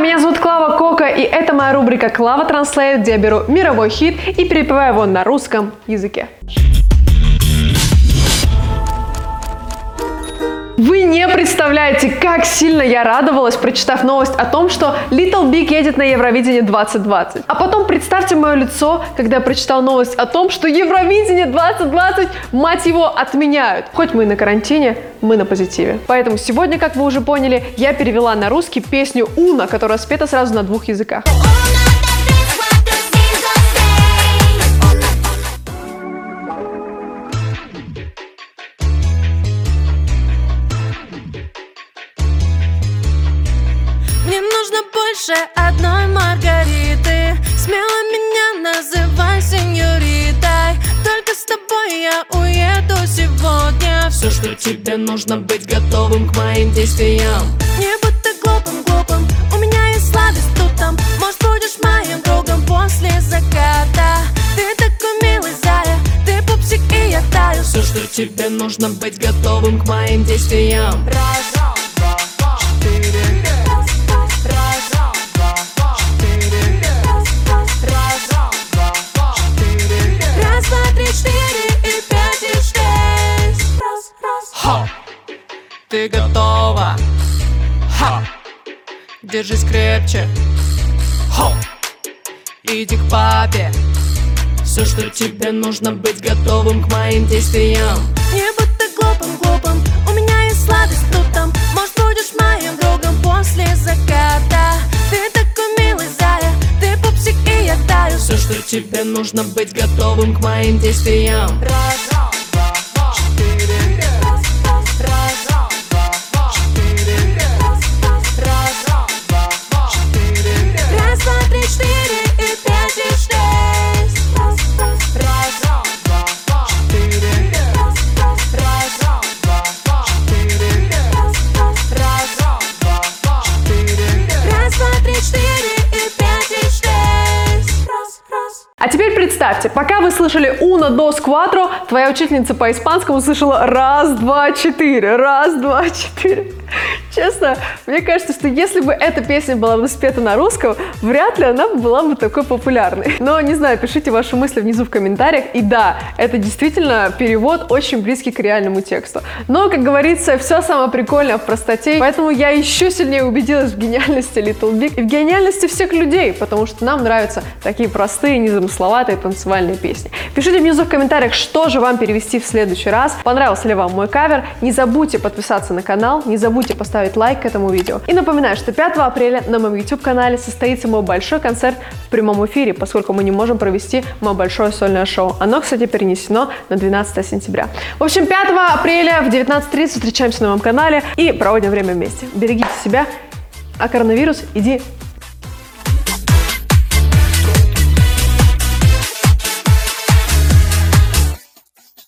меня зовут Клава Кока, и это моя рубрика Клава Translate, где я беру мировой хит и перепеваю его на русском языке. Вы не представляете, как сильно я радовалась, прочитав новость о том, что Little Big едет на Евровидение 2020. А потом представьте мое лицо, когда я прочитала новость о том, что Евровидение 2020, мать его, отменяют. Хоть мы и на карантине, мы на позитиве. Поэтому сегодня, как вы уже поняли, я перевела на русский песню «Уна», которая спета сразу на 2 языках. Мне нужно больше одной Маргариты. Смело меня называй сеньоритой. Только с тобой я уеду сегодня. Все, что тебе нужно, быть готовым к моим действиям. Не будь ты глупым, у меня есть сладость тут там. Может, будешь моим другом после заката. Ты такой милый зая, ты пупсик и я таю. Все, что тебе нужно, быть готовым к моим действиям. Ты готова? Ха! Держись крепче. Хо! Иди к папе. Все, что тебе нужно, быть готовым к моим действиям. Не будь ты глупым, у меня есть сладость тут там. Может, будешь моим другом после заката. Ты такой милый зая, ты пупсик и я таю. Все, что тебе нужно, быть готовым к моим действиям. А теперь представьте, пока вы слышали «Uno, dos, cuatro», твоя учительница по испанскому слышала «раз, два, четыре», «раз, два, четыре». Честно, мне кажется, что если бы эта песня была бы спета на русском, вряд ли она была бы такой популярной. Но, не знаю, пишите ваши мысли внизу в комментариях. И да, это действительно перевод очень близкий к реальному тексту. Но, как говорится, все самое прикольное в простоте. Поэтому я еще сильнее убедилась в гениальности Little Big и в гениальности всех людей, потому что нам нравятся такие простые, незамысловатые танцевальные песни. Пишите внизу в комментариях, что же вам перевести в следующий раз. Понравился ли вам мой кавер? Не забудьте подписаться на канал, не забудьте поставить лайк к этому видео. И напоминаю, что 5 апреля на моем YouTube-канале состоится мой большой концерт в прямом эфире, поскольку мы не можем провести мое большое сольное шоу. Оно, кстати, перенесено на 12 сентября. В общем, 5 апреля в 19:30 встречаемся на моем канале и проводим время вместе. Берегите себя, а коронавирус иди